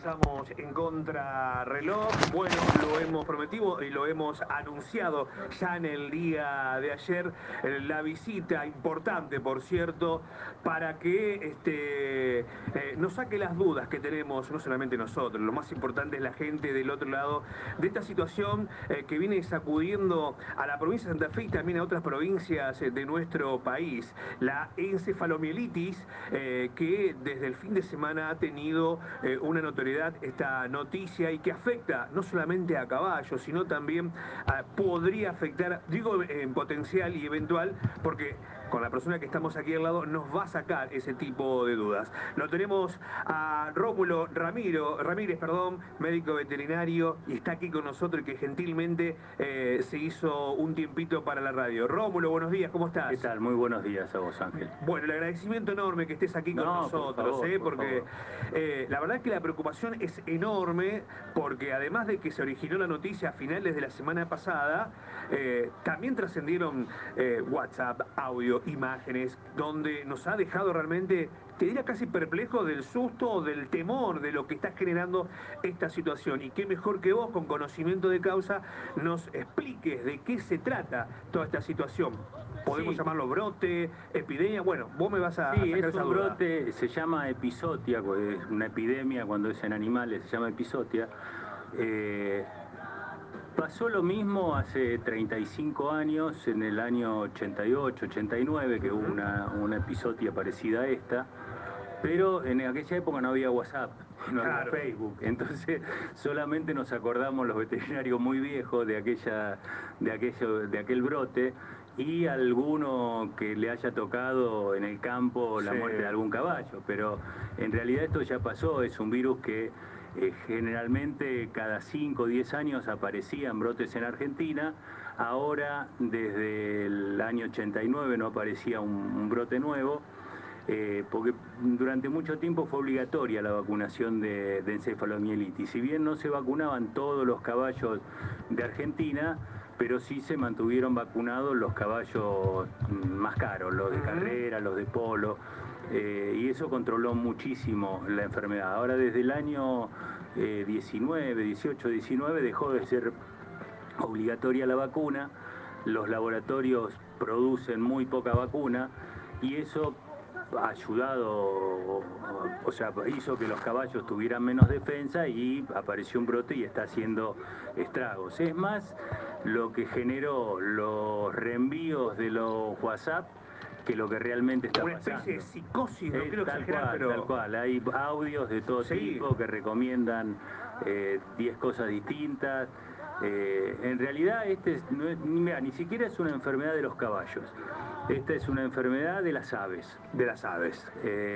avanzamos en contrarreloj. Bueno, lo hemos prometido y lo hemos anunciado ya en el día de ayer. La visita importante, por cierto, para que nos saque las dudas que tenemos, no solamente nosotros, lo más importante es la gente del otro lado de esta situación que viene sacudiendo a la provincia de Santa Fe y también a otras provincias de nuestro país. La encefalomielitis, que desde el fin de semana ha tenido una notoriedad esta noticia y que afecta no solamente a caballos, sino también podría afectar, digo en potencial y eventual, porque con la persona que estamos aquí al lado nos va a sacar ese tipo de dudas. Lo tenemos a Rómulo Ramírez, médico veterinario, y está aquí con nosotros y que gentilmente se hizo un tiempito para la radio. Rómulo, buenos días, ¿cómo estás? ¿Qué tal? Muy buenos días a vos, Ángel. Bueno, el agradecimiento enorme que estés aquí con No, nosotros, por porque favor. la verdad que la preocupación es enorme, porque además de que se originó la noticia a finales de la semana pasada, también trascendieron WhatsApp, audio, imágenes, donde nos ha dejado realmente, te diría casi perplejo del susto, del temor de lo que está generando esta situación. Y qué mejor que vos, con conocimiento de causa, nos expliques de qué se trata toda esta situación. Podemos Sí, llamarlo brote, epidemia. Bueno, vos me vas a sí, sacar es esa un duda. brote, se llama epizotia, es una epidemia cuando es en animales, se llama epizotia. Eh, Pasó lo mismo hace 35 años, en el año 88, 89, que hubo una epizotia parecida a esta. Pero en aquella época no había WhatsApp, no había Claro. Facebook, entonces solamente nos acordamos los veterinarios muy viejos de aquel brote y alguno que le haya tocado en el campo la Sí. muerte de algún caballo, pero en realidad esto ya pasó, es un virus que generalmente cada 5 o 10 años aparecían brotes en Argentina. Ahora desde el año 89 no aparecía un brote nuevo. Porque durante mucho tiempo fue obligatoria la vacunación de encefalomielitis. Si bien no se vacunaban todos los caballos de Argentina, pero sí se mantuvieron vacunados los caballos más caros, los de carrera, los de polo, y eso controló muchísimo la enfermedad. Ahora desde el año 19, 18, 19 dejó de ser obligatoria la vacuna, los laboratorios producen muy poca vacuna y eso ha ayudado, o sea, hizo que los caballos tuvieran menos defensa y apareció un brote y está haciendo estragos. Es más lo que generó los reenvíos de los WhatsApp que lo que realmente está Una especie de pasando. psicosis, no quiero Tal exagerar, cual, tal pero cual. Hay audios de todo sí. tipo que recomiendan 10 cosas distintas. En realidad, mira, ni siquiera es una enfermedad de los caballos. Esta es una enfermedad de las aves. De las aves.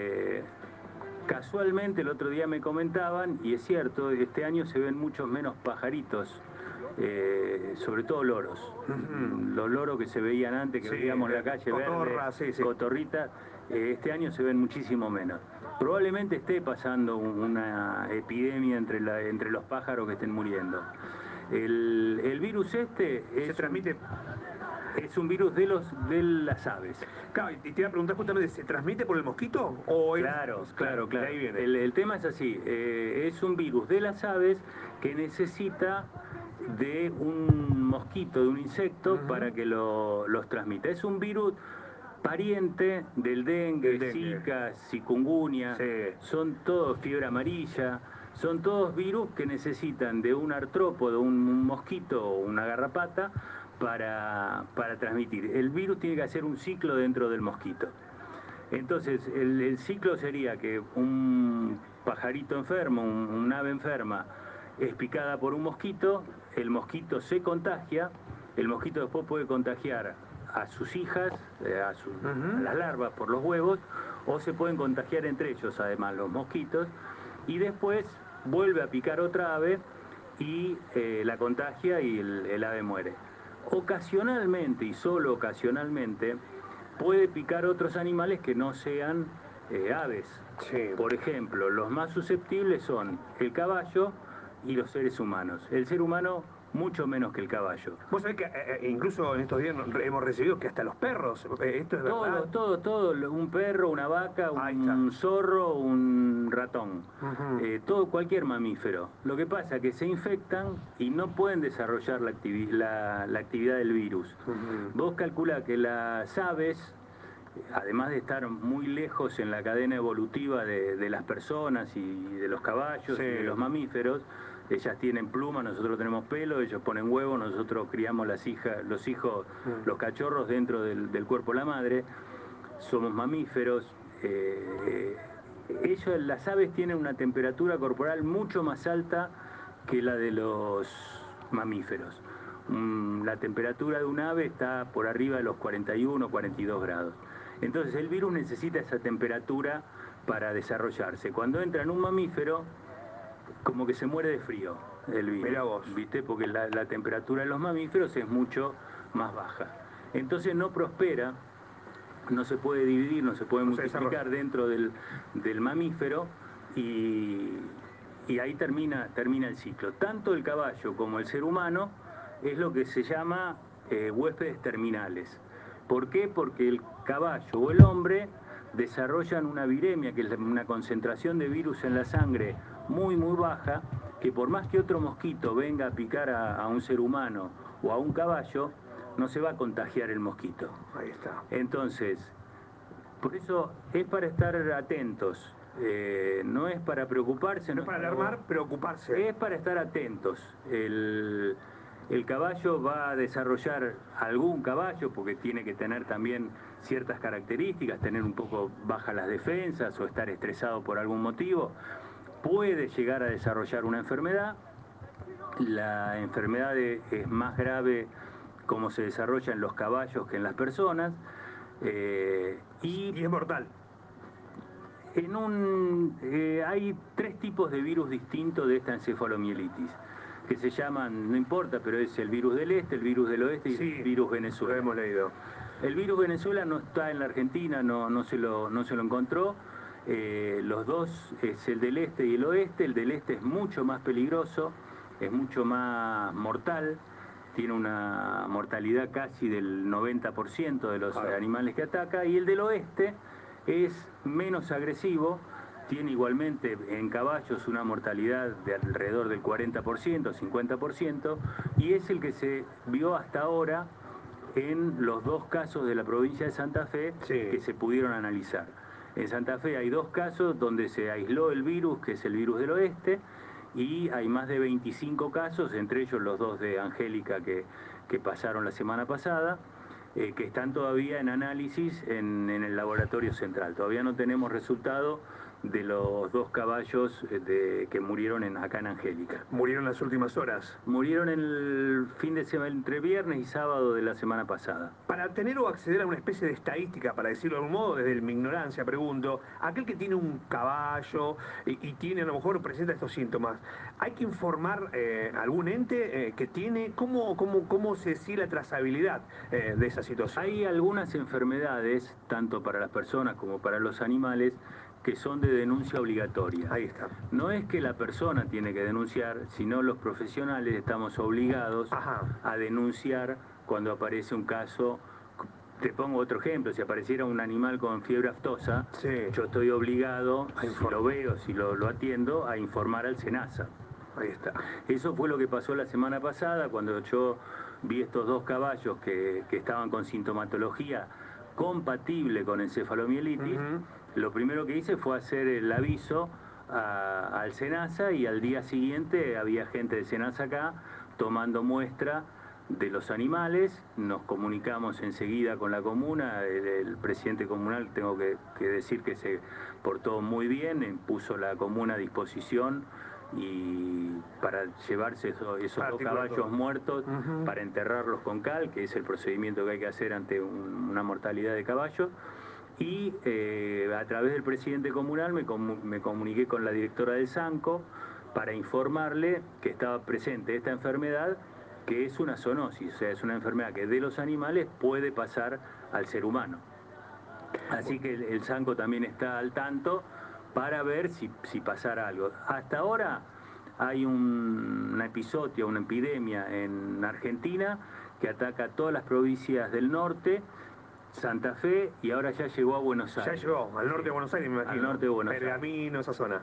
Casualmente el otro día me comentaban, y es cierto, este año se ven muchos menos pajaritos, sobre todo loros. Los loros que se veían antes, que Sí, veíamos en la calle verde, cotorra, sí, sí. cotorritas, este año se ven muchísimo menos. Probablemente esté pasando una epidemia entre los pájaros que estén muriendo. El virus este Se transmite. es un virus de las aves. Claro, y te iba a preguntar justamente, ¿se transmite por el mosquito? ¿O es? Claro, Claro, claro, de claro. ahí viene. El tema es así, es un virus de las aves que necesita de un mosquito, de un insecto, para que los transmita. Es un virus pariente del Del dengue, dengue. zika, chikungunya, Sí. son todos fiebre amarilla, son todos virus que necesitan de un artrópodo, un mosquito o una garrapata para transmitir. El virus tiene que hacer un ciclo dentro del mosquito. Entonces, el ciclo sería que un pajarito enfermo, un ave enferma, es picada por un mosquito, el mosquito se contagia, el mosquito después puede contagiar a sus hijas, a las larvas por los huevos, o se pueden contagiar entre ellos, además, los mosquitos, y después vuelve a picar otra ave y la contagia y el ave muere. Ocasionalmente, y solo ocasionalmente, puede picar otros animales que no sean aves. Sí. Por ejemplo, los más susceptibles son el caballo y los seres humanos. El ser humano mucho menos que el caballo. Vos sabés que incluso en estos días hemos recibido que hasta los perros, ¿esto es verdad? Todo, un perro, una vaca, Ahí está. un zorro, un ratón, Ujú. todo, cualquier mamífero. Lo que pasa es que se infectan y no pueden desarrollar la actividad del virus. Ujú. Vos calculá que las aves, además de estar muy lejos en la cadena evolutiva de las personas y de los caballos Sí. y de los mamíferos, ellas tienen pluma, nosotros tenemos pelo, ellos ponen huevo, nosotros criamos los hijos, los cachorros dentro del cuerpo de la madre, somos mamíferos. Las aves tienen una temperatura corporal mucho más alta que la de los mamíferos. La temperatura de un ave está por arriba de los 41, 42 grados. Entonces el virus necesita esa temperatura para desarrollarse. Cuando entra en un mamífero, como que se muere de frío el virus. Mirá vos. ¿Viste? Porque la temperatura de los mamíferos es mucho más baja. Entonces no prospera, no se puede dividir, no se puede No se multiplicar desarrolla. dentro del mamífero y, y ahí termina el ciclo. Tanto el caballo como el ser humano es lo que se llama huéspedes terminales. ¿Por qué? Porque el caballo o el hombre desarrollan una viremia, que es una concentración de virus en la sangre muy baja, que por más que otro mosquito venga a picar a un ser humano o a un caballo, no se va a contagiar el mosquito. Ahí está. Entonces, por eso es para estar atentos, no es para preocuparse, No es para alarmar, preocuparse. es para estar atentos. El caballo va a desarrollar algún caballo, porque tiene que tener también ciertas características, tener un poco bajas las defensas o estar estresado por algún motivo. Puede llegar a desarrollar una enfermedad. La enfermedad es más grave como se desarrolla en los caballos que en las personas. Y es mortal. Hay tres tipos de virus distintos de esta encefalomielitis, que se llaman, no importa, pero es el virus del este, el virus del oeste y Sí, el virus lo Venezuela. hemos leído. El virus Venezuela no está en la Argentina, no se lo encontró. Los dos es el del este y el oeste. El del este es mucho más peligroso, es mucho más mortal, tiene una mortalidad casi del 90% de los animales que ataca, y el del oeste es menos agresivo, tiene igualmente en caballos una mortalidad de alrededor del 40%, 50%, y es el que se vio hasta ahora en los dos casos de la provincia de Santa Fe que se pudieron analizar. En Santa Fe hay dos casos donde se aisló el virus, que es el virus del oeste, y hay más de 25 casos, entre ellos los dos de Angélica que pasaron la semana pasada, que están todavía en análisis en el laboratorio central. Todavía no tenemos resultado de los dos caballos que murieron acá en Angélica. Murieron las últimas horas. Murieron el fin de semana, entre viernes y sábado de la semana pasada. Para tener o acceder a una especie de estadística, para decirlo de algún modo, desde mi ignorancia pregunto, aquel que tiene un caballo y tiene, a lo mejor presenta estos síntomas, ¿hay que informar a algún ente que tiene? ¿Cómo se sigue la trazabilidad de esa situación? Hay algunas enfermedades, tanto para las personas como para los animales, que son de denuncia obligatoria. Ahí está. No es que la persona tiene que denunciar, sino los profesionales estamos obligados a denunciar cuando aparece un caso. Te pongo otro ejemplo, si apareciera un animal con fiebre aftosa, yo estoy obligado, si lo veo, si lo atiendo, a informar al SENASA. Ahí está. Eso fue lo que pasó la semana pasada cuando yo vi estos dos caballos que estaban con sintomatología compatible con encefalomielitis. Lo primero que hice fue hacer el aviso al SENASA, y al día siguiente había gente de SENASA acá tomando muestra de los animales. Nos comunicamos enseguida con la comuna. El presidente comunal, tengo que decir que se portó muy bien, puso la comuna a disposición y para llevarse esos dos caballos muertos, para enterrarlos con cal, que es el procedimiento que hay que hacer ante una mortalidad de caballos. Y a través del presidente comunal me comuniqué con la directora del SANCO para informarle que estaba presente esta enfermedad, que es una zoonosis, o sea, es una enfermedad que de los animales puede pasar al ser humano. Así que el SANCO también está al tanto para ver si pasara algo. Hasta ahora hay una epizotia, una epidemia en Argentina que ataca a todas las provincias del norte, Santa Fe, y ahora ya llegó a Buenos Ya Aires. llegó, al norte de Buenos Aires, me imagino. Al norte de Buenos Aires. Pergamino, esa zona.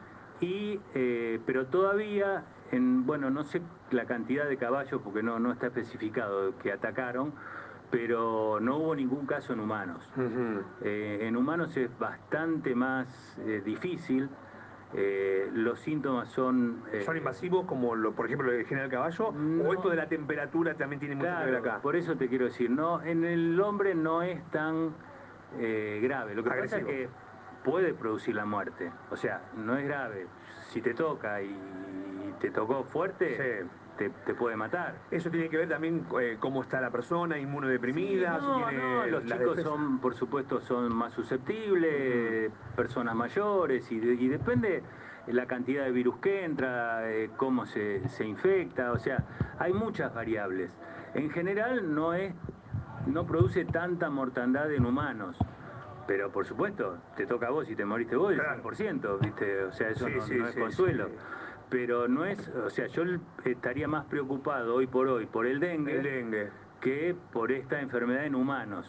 Pero todavía, bueno, no sé la cantidad de caballos porque no está especificado que atacaron, pero no hubo ningún caso en humanos. En humanos es bastante más difícil. Los síntomas son... ¿Son invasivos como, por ejemplo, el general caballo? No, ¿O esto de la temperatura también tiene mucho que ver acá? por eso te quiero decir, no, en el hombre no es tan grave. Lo que pasa es que puede producir la muerte. O sea, no es grave. Si te toca y te tocó fuerte, te puede matar. Eso tiene que ver también cómo está la persona, inmunodeprimida, Sí, si tiene los chicos son, por supuesto, son más susceptibles, personas mayores, y depende la cantidad de virus que entra, cómo se infecta, o sea, hay muchas variables. En general no produce tanta mortandad en humanos. Pero por supuesto, te toca a vos y te moriste vos, Claro. el 100%, ¿viste? O sea, eso no es consuelo. Sí. Pero no es, o sea, yo estaría más preocupado hoy por el dengue, que por esta enfermedad en humanos.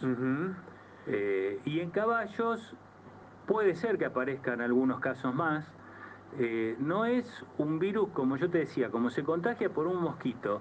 Y en caballos puede ser que aparezcan algunos casos más. No es un virus, como yo te decía, como se contagia por un mosquito,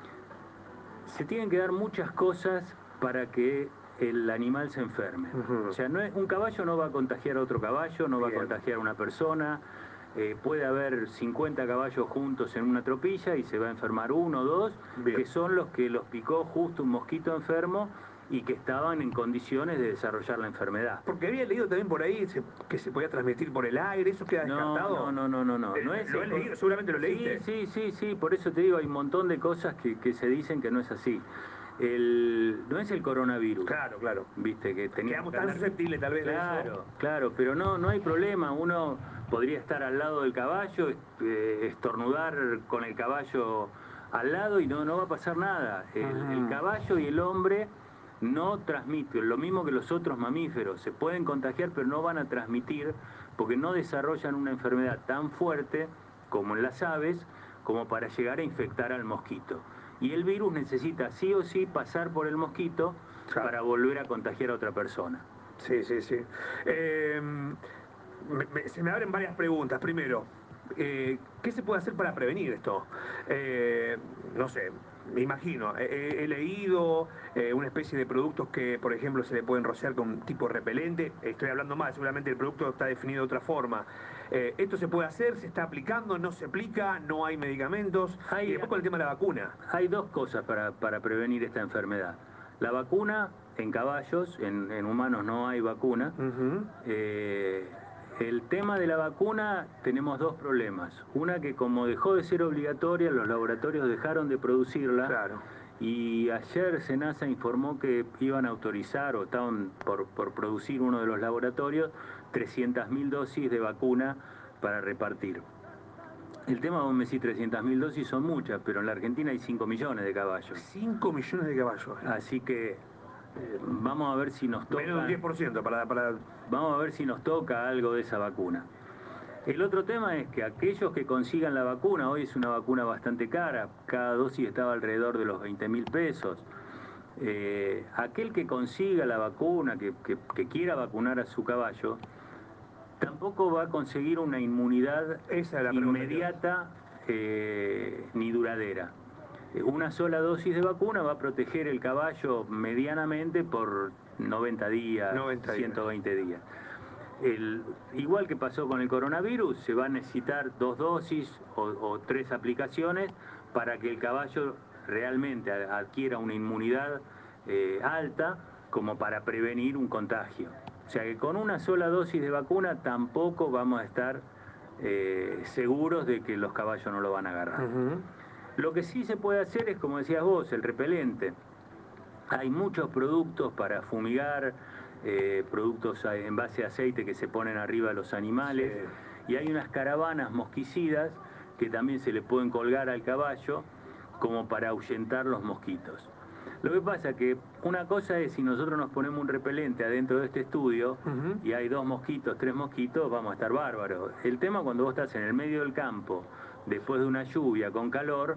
se tienen que dar muchas cosas para que el animal se enferme. O sea, un caballo no va a contagiar a otro caballo, no va a contagiar a una persona. Puede haber 50 caballos juntos en una tropilla y se va a enfermar uno o dos, que son los que los picó justo un mosquito enfermo y que estaban en condiciones de desarrollar la enfermedad. Porque había leído también por ahí que se podía transmitir por el aire, ¿eso queda descartado? No. No es ¿Lo he leído? ¿Seguramente lo leíste? Sí, por eso te digo, hay un montón de cosas que se dicen que no es así. No es el coronavirus. Claro. Viste, que Quedamos tan susceptibles tal vez de eso. Claro, pero no hay problema. Uno podría estar al lado del caballo, estornudar con el caballo al lado y no va a pasar nada. El caballo y el hombre no transmiten, lo mismo que los otros mamíferos. Se pueden contagiar, pero no van a transmitir porque no desarrollan una enfermedad tan fuerte como en las aves, como para llegar a infectar al mosquito. Y el virus necesita sí o sí pasar por el mosquito para volver a contagiar a otra persona. Sí. Se me abren varias preguntas. Primero, ¿qué se puede hacer para prevenir esto? No sé, me imagino, he leído una especie de productos que, por ejemplo, se le pueden rociar con tipo repelente. Estoy hablando mal, seguramente el producto está definido de otra forma. ¿Esto se puede hacer? ¿Se está aplicando? ¿No se aplica? ¿No hay medicamentos? Y después con el tema de la vacuna. Hay dos cosas para prevenir esta enfermedad. La vacuna en caballos, en humanos no hay vacuna. El tema de la vacuna, tenemos dos problemas. Una, que como dejó de ser obligatoria, los laboratorios dejaron de producirla. Y ayer SENASA informó que iban a autorizar, o estaban por producir uno de los laboratorios, 300.000 dosis de vacuna para repartir. El tema, vos me decís, 300.000 dosis son muchas, pero en la Argentina hay 5 millones de caballos. 5 millones de caballos. Así que vamos a ver si nos toca... Menos de un 10% para... Vamos a ver si nos toca algo de esa vacuna. El otro tema es que aquellos que consigan la vacuna, hoy es una vacuna bastante cara, cada dosis estaba alrededor de los 20.000 pesos. Aquel que consiga la vacuna, que quiera vacunar a su caballo, tampoco va a conseguir una inmunidad inmediata ni duradera. Una sola dosis de vacuna va a proteger el caballo medianamente por 90 días, 120 días. Igual que pasó con el coronavirus, se va a necesitar 2 dosis o 3 aplicaciones para que el caballo realmente adquiera una inmunidad alta como para prevenir un contagio. O sea que con una sola dosis de vacuna tampoco vamos a estar seguros de que los caballos no lo van a agarrar. Lo que sí se puede hacer es, como decías vos, el repelente. Hay muchos productos para fumigar, productos en base a aceite que se ponen arriba a los animales, y hay unas caravanas mosquicidas que también se le pueden colgar al caballo como para ahuyentar los mosquitos. Lo que pasa es que una cosa es si nosotros nos ponemos un repelente adentro de este estudio y hay 2 mosquitos, 3 mosquitos, vamos a estar bárbaros. El tema cuando vos estás en el medio del campo después de una lluvia con calor,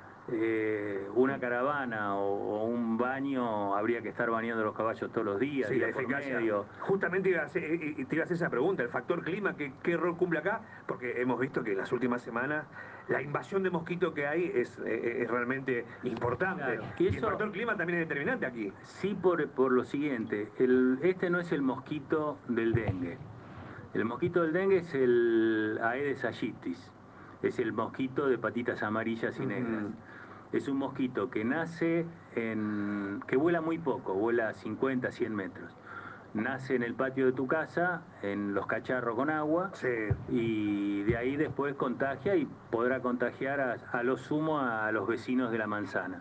una caravana o un baño, habría que estar bañando los caballos todos los días, Sí, la día por eficacia. medio. Justamente te iba a hacer esa pregunta, el factor clima, ¿qué rol cumple acá? Porque hemos visto que en las últimas semanas la invasión de mosquito que hay es realmente importante. Claro, Y el factor clima también es determinante aquí. sí por lo siguiente, este no es el mosquito del dengue. El mosquito del dengue es el Aedes aegyptis, es el mosquito de patitas amarillas y negras. Ujú. Es un mosquito que nace que vuela muy poco, vuela 50, 100 metros. Nace en el patio de tu casa, en los cacharros con agua, Sí. y de ahí después contagia y podrá contagiar a lo sumo a los vecinos de la manzana.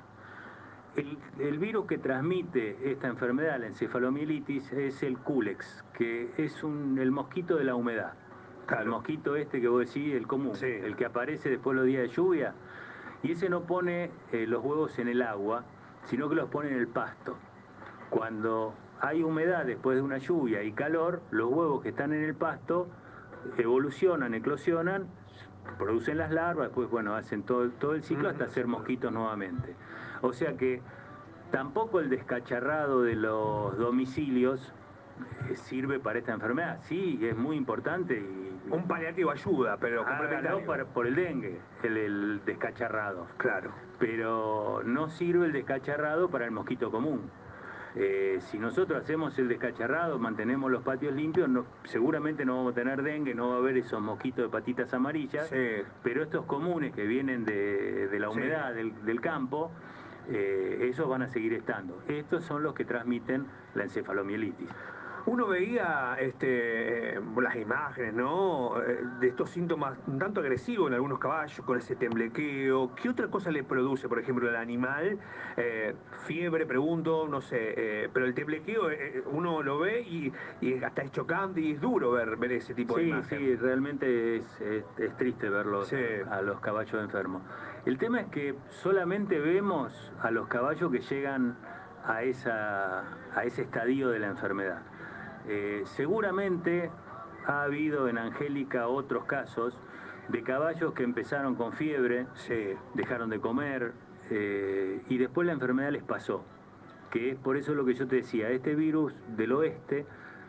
El virus que transmite esta enfermedad, la encefalomielitis, es el Culex, que es el mosquito de la humedad. El Claro. mosquito este que vos decís, el común, Sí. el que aparece después de los días de lluvia, y ese no pone los huevos en el agua, sino que los pone en el pasto. Cuando hay humedad después de una lluvia y calor, los huevos que están en el pasto evolucionan, eclosionan, producen las larvas, después bueno, hacen todo el ciclo hasta ser mosquitos nuevamente. O sea que tampoco el descacharrado de los domicilios sirve para esta enfermedad. Sí, es muy importante y Un paliativo ayuda, pero hágalo complementario. por el dengue, el descacharrado. Claro. Pero no sirve el descacharrado para el mosquito común. Si nosotros hacemos el descacharrado, mantenemos los patios limpios, seguramente no vamos a tener dengue, no va a haber esos mosquitos de patitas amarillas, Sí. pero estos comunes que vienen de la Sí. humedad del campo, esos van a seguir estando. Estos son los que transmiten la encefalomielitis. Uno veía las imágenes, ¿no? De estos síntomas un tanto agresivos en algunos caballos, con ese temblequeo. ¿Qué otra cosa le produce, por ejemplo, al animal? Fiebre, pregunto, no sé. Pero el temblequeo, uno lo ve y hasta es chocante y es duro ver ese tipo de Sí, imagen. sí, realmente es triste verlos Sí. a los caballos enfermos. El tema es que solamente vemos a los caballos que llegan a ese estadio de la enfermedad. Seguramente ha habido en Angélica otros casos de caballos que empezaron con fiebre, Sí. dejaron de comer y después la enfermedad les pasó. Que es por eso lo que yo te decía, este virus del oeste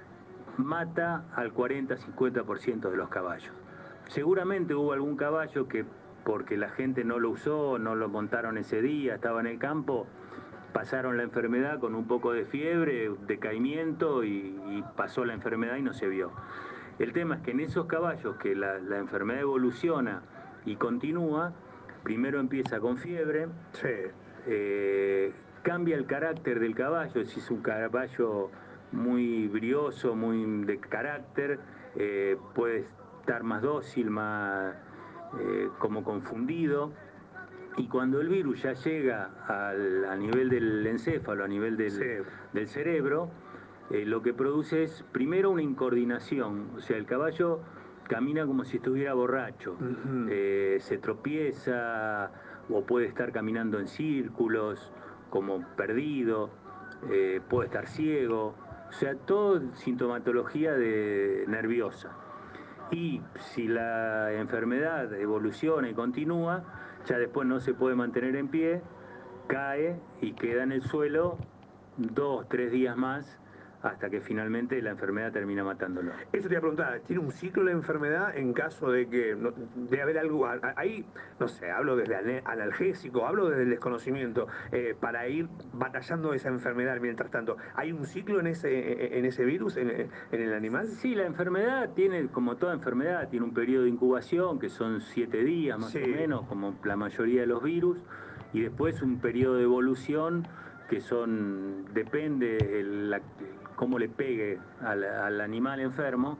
mata al 40-50% de los caballos. Seguramente hubo algún caballo que, porque la gente no lo usó, no lo montaron ese día, estaba en el campo, pasaron la enfermedad con un poco de fiebre, decaimiento y pasó la enfermedad y no se vio. El tema es que en esos caballos que la enfermedad evoluciona y continúa, primero empieza con fiebre, Sí. cambia el carácter del caballo, si es un caballo muy brioso, muy de carácter, puede estar más dócil, más como confundido. Y cuando el virus ya llega a nivel del encéfalo, a nivel Sí. del cerebro, lo que produce es primero una incoordinación, o sea, el caballo camina como si estuviera borracho, Ujú. se tropieza o puede estar caminando en círculos, como perdido, puede estar ciego, o sea, todo sintomatología nerviosa. Y si la enfermedad evoluciona y continúa, ya después no se puede mantener en pie, cae y queda en el suelo 2, 3 días más hasta que finalmente la enfermedad termina matándolo. Eso te iba a preguntar, ¿tiene un ciclo la enfermedad en caso de que de haber algo ahí, no sé, hablo desde analgésico, hablo desde el desconocimiento, para ir batallando esa enfermedad mientras tanto? ¿Hay un ciclo en ese virus, en el animal? Sí, la enfermedad tiene, como toda enfermedad, tiene un periodo de incubación que son 7 días más o Sí. menos, como la mayoría de los virus, y después un periodo de evolución que depende cómo le pegue al animal enfermo,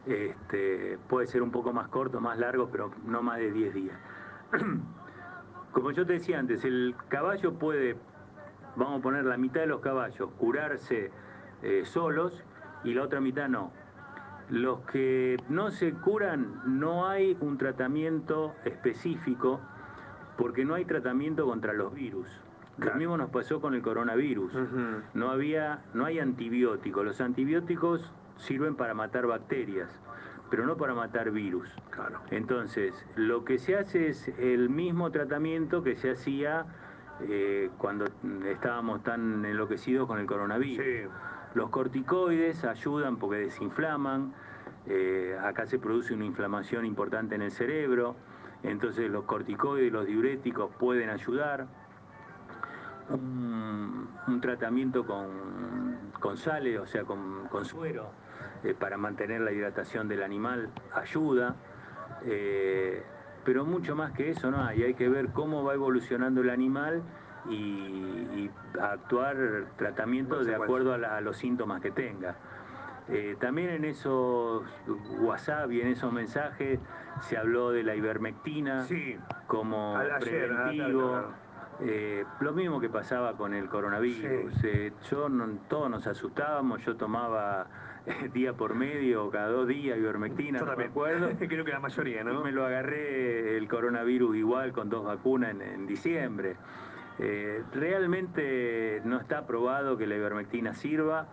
puede ser un poco más corto, más largo, pero no más de 10 días. Como yo te decía antes, el caballo puede, vamos a poner la mitad de los caballos, curarse solos y la otra mitad no. Los que no se curan, no hay un tratamiento específico porque no hay tratamiento contra los virus. Lo Claro. mismo nos pasó con el coronavirus. Ujú. No hay antibióticos. Los antibióticos sirven para matar bacterias, pero no para matar virus. Claro. Entonces, lo que se hace es el mismo tratamiento que se hacía cuando estábamos tan enloquecidos con el coronavirus. Sí. Los corticoides ayudan porque desinflaman, acá se produce una inflamación importante en el cerebro, entonces los corticoides y los diuréticos pueden ayudar. Un tratamiento con sales, o sea, con suero, para mantener la hidratación del animal, ayuda. Pero mucho más que eso no hay que ver cómo va evolucionando el animal y actuar tratamientos de acuerdo a los síntomas que tenga. También en esos WhatsApp y en esos mensajes se habló de la ivermectina, Sí. como Ayer, preventivo. claro. Lo mismo que pasaba con el coronavirus. Sí. Todos nos asustábamos, yo tomaba día por medio, cada 2 días ivermectina, Yo no también. me acuerdo. Creo que la mayoría, ¿no? Y me lo agarré el coronavirus igual con 2 vacunas en diciembre. Realmente no está probado que la ivermectina sirva.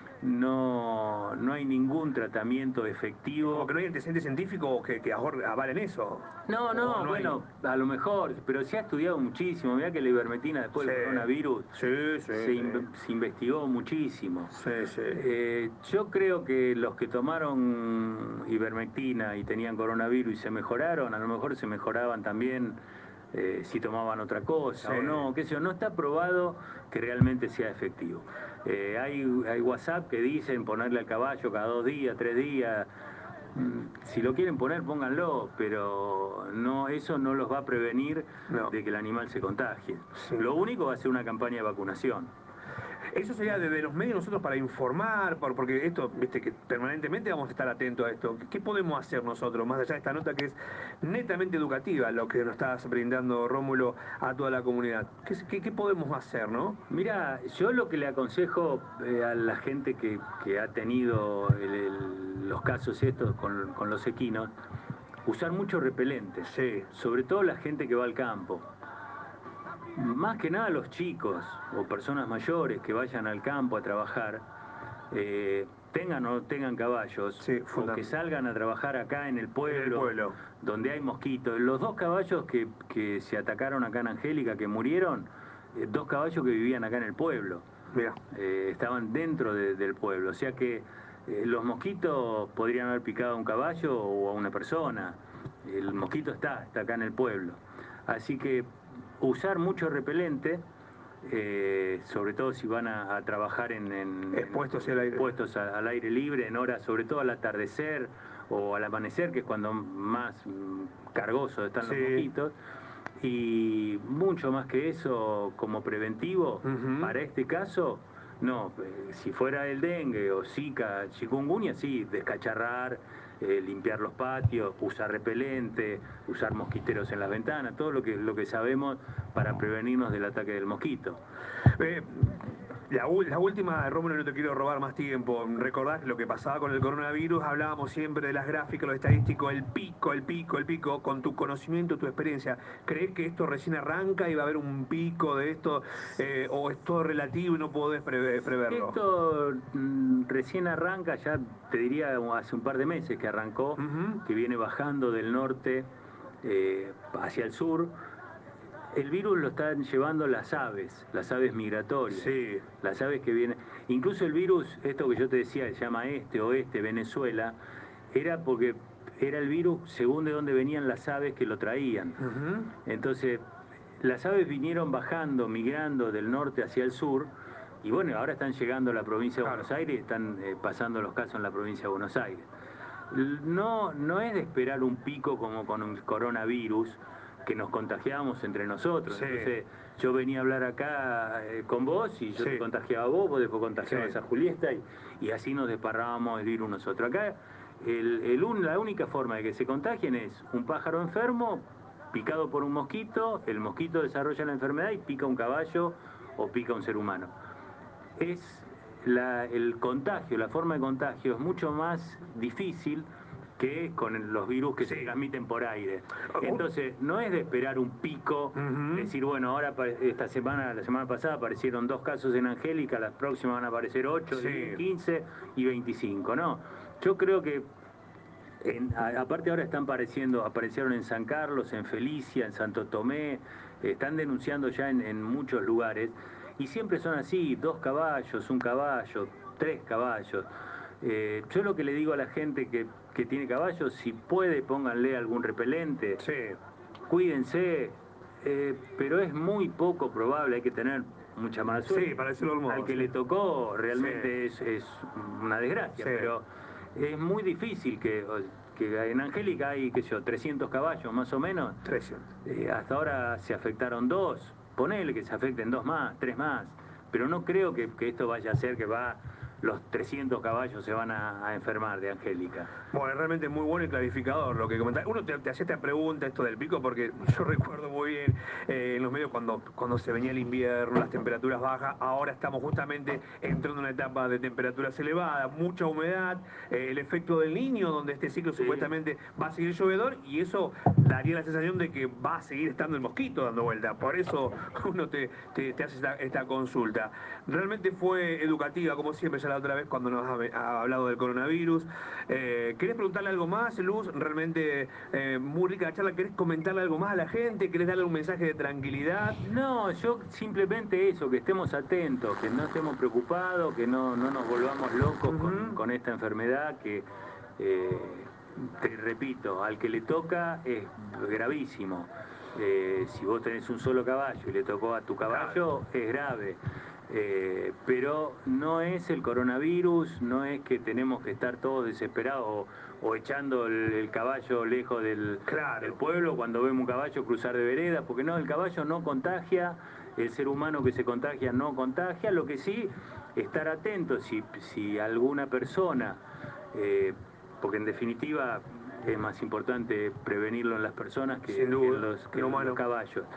No hay ningún tratamiento efectivo. Como que no hay antecedentes científicos que avalen eso. No, No bueno, a lo mejor, pero se ha estudiado muchísimo. Mirá que la ivermectina después del coronavirus se investigó muchísimo. Sí. Yo creo que los que tomaron ivermectina y tenían coronavirus y se mejoraron, a lo mejor se mejoraban también si tomaban otra cosa o no, qué sé yo. No está probado que realmente sea efectivo. Hay WhatsApp que dicen ponerle al caballo cada 2 días, 3 días. Si lo quieren poner, pónganlo, pero no, eso no los va a prevenir de que el animal se contagie. Sí. Lo único va a ser una campaña de vacunación. Eso sería desde los medios nosotros para informar, porque esto, viste, que permanentemente vamos a estar atentos a esto. ¿Qué podemos hacer nosotros, más allá de esta nota que es netamente educativa, lo que nos estás brindando, Rómulo, a toda la comunidad? ¿Qué podemos hacer, no? Mira, yo lo que le aconsejo a la gente que ha tenido los casos estos con los equinos, usar mucho repelente. Sí. Sobre todo la gente que va al campo. Más que nada los chicos o personas mayores que vayan al campo a trabajar, tengan o no tengan caballos, o que salgan a trabajar acá en el pueblo, donde hay mosquitos. Los 2 caballos que se atacaron acá en Angélica, que murieron, 2 caballos que vivían acá en el pueblo. Estaban dentro del pueblo, o sea que los mosquitos podrían haber picado a un caballo o a una persona. El mosquito está acá en el pueblo. Así que usar mucho repelente, sobre todo si van a trabajar expuestos al aire libre, en horas, sobre todo al atardecer o al amanecer, que es cuando más cargosos están los mosquitos. Y mucho más que eso, como preventivo, para este caso, no, si fuera el dengue o Zika, chikungunya, sí, descacharrar, limpiar los patios, usar repelente, usar mosquiteros en las ventanas, todo lo que sabemos para prevenirnos del ataque del mosquito. La última, Rómulo, no te quiero robar más tiempo. Recordás lo que pasaba con el coronavirus, hablábamos siempre de las gráficas, lo estadístico, el pico. Con tu conocimiento, tu experiencia, ¿crees que esto recién arranca y va a haber un pico de esto? ¿O es todo relativo y no podés preverlo? Esto recién arranca, ya te diría hace un par de meses que arrancó, que viene bajando del norte hacia el sur. El virus lo están llevando las aves migratorias, las aves que vienen. Incluso el virus, esto que yo te decía, se llama oeste, Venezuela, era porque era el virus según de dónde venían las aves que lo traían. Entonces, las aves vinieron bajando, migrando del norte hacia el sur, y bueno, ahora están llegando a la provincia de Buenos Aires y están pasando los casos en la provincia de Buenos Aires. No es de esperar un pico como con un coronavirus, que nos contagiábamos entre nosotros. Entonces yo venía a hablar acá con vos y yo te contagiaba a vos después contagiabas a Julieta y así nos desparrábamos el virus nosotros. Acá la única forma de que se contagien es un pájaro enfermo picado por un mosquito, el mosquito desarrolla la enfermedad y pica un caballo o pica un ser humano. El contagio, la forma de contagio es mucho más difícil que con los virus que se transmiten por aire. Entonces, no es de esperar un pico, decir, bueno, ahora la semana pasada aparecieron 2 casos en Angélica, las próximas van a aparecer 8, 10, 15 y 25, no. Yo creo que Aparte ahora aparecieron en San Carlos, en Felicia, en Santo Tomé, están denunciando ya en muchos lugares, y siempre son así, 2 caballos, 1 caballo, 3 caballos. Yo lo que le digo a la gente que tiene caballos, si puede, pónganle algún repelente, Sí, cuídense, pero es muy poco probable, hay que tener mucha mala suerte. sí, para decirlo de algún modo, Al que sí. le tocó realmente Sí, es una desgracia, sí. pero es muy difícil que en Angélica hay, qué sé yo, 300 caballos más o menos. 300. Hasta ahora se afectaron 2, ponele que se afecten 2 más, 3 más, pero no creo que esto vaya a ser que los 300 caballos se van a enfermar de Angélica. Bueno, es realmente muy bueno y clarificador lo que comentás. Uno te hacía esta pregunta, esto del pico, porque yo recuerdo muy bien en los medios cuando se venía el invierno, las temperaturas bajas. Ahora estamos justamente entrando en una etapa de temperaturas elevadas, mucha humedad, el efecto del Niño, donde este ciclo Sí. supuestamente va a seguir llovedor, y eso daría la sensación de que va a seguir estando el mosquito dando vuelta. Por eso uno te hace esta consulta. Realmente fue educativa, como siempre, ya la otra vez cuando nos ha hablado del coronavirus. ¿Querés preguntarle algo más, Luz? Realmente muy rica la charla. ¿Querés comentarle algo más a la gente? ¿Querés darle un mensaje de tranquilidad? No, yo simplemente eso, que estemos atentos, que no estemos preocupados, que no nos volvamos locos Ujú. con esta enfermedad que, eh, te repito, al que le toca es gravísimo. Si vos tenés un solo caballo y le tocó a tu Claro. caballo, es grave. Pero no es el coronavirus, no es que tenemos que estar todos desesperados o echando el caballo lejos del Claro. pueblo cuando vemos un caballo cruzar de vereda, porque no, el caballo no contagia, el ser humano que se contagia no contagia, lo que sí, estar atentos si alguna persona, porque en definitiva es más importante prevenirlo en las personas Sin que duda. que En en los humano. caballos.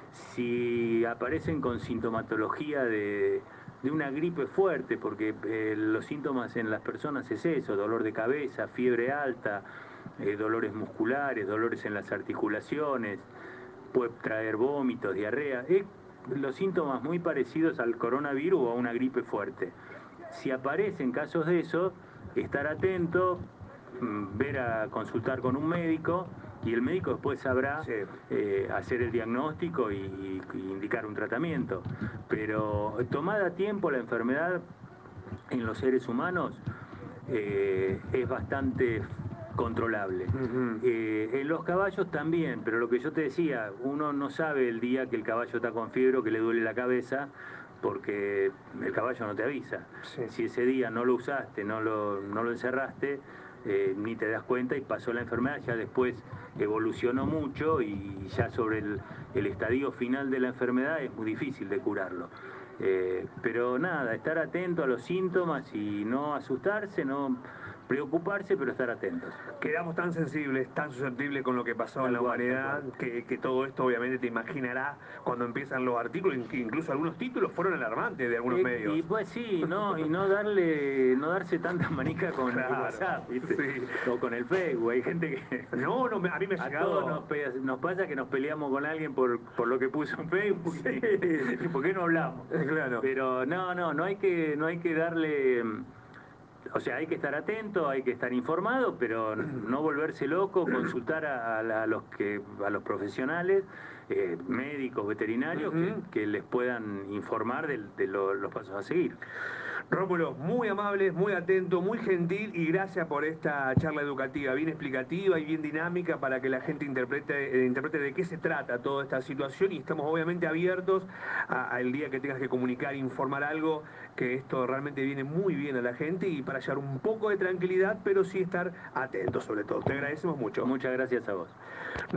Si aparecen con sintomatología de una gripe fuerte, porque los síntomas en las personas es eso, dolor de cabeza, fiebre alta, dolores musculares, dolores en las articulaciones, puede traer vómitos, diarrea, los síntomas muy parecidos al coronavirus o a una gripe fuerte. Si aparecen casos de eso, estar atento, ver a consultar con un médico, y el médico después sabrá Sí. hacer el diagnóstico y indicar un tratamiento. Pero tomada a tiempo la enfermedad en los seres humanos es bastante controlable. Ujú. En los caballos también, pero lo que yo te decía, uno no sabe el día que el caballo está con fiebre o que le duele la cabeza, porque el caballo no te avisa. Sí. Si ese día no lo usaste, no lo encerraste, ni te das cuenta y pasó la enfermedad, ya después evolucionó mucho y ya sobre el estadio final de la enfermedad es muy difícil de curarlo. Pero nada, estar atento a los síntomas y no asustarse, no preocuparse, pero estar atentos. Quedamos tan sensibles, tan susceptibles con lo que pasó en Tal la cual, tal humanidad, cual. que todo esto obviamente te imaginarás cuando empiezan los artículos, incluso algunos títulos fueron alarmantes de algunos Y medios. pues sí, y no darse tanta manija con el Claro, WhatsApp, ¿viste? sí. O con el Facebook. Hay gente que No, no, a mí me ha a todos llegado... nos pasa que nos peleamos con alguien por lo que puso en Facebook Sí, y por qué no hablamos. claro. Pero no hay que darle. O sea, hay que estar atento, hay que estar informado, pero no volverse loco, consultar a los profesionales, médicos, veterinarios, Ujú. que les puedan informar los pasos a seguir. Rómulo, muy amable, muy atento, muy gentil, y gracias por esta charla educativa, bien explicativa y bien dinámica para que la gente interprete de qué se trata toda esta situación, y estamos obviamente abiertos al día que tengas que comunicar, informar algo, que esto realmente viene muy bien a la gente y para llevar un poco de tranquilidad, pero sí estar atentos sobre todo. Te agradecemos mucho. Muchas gracias a vos.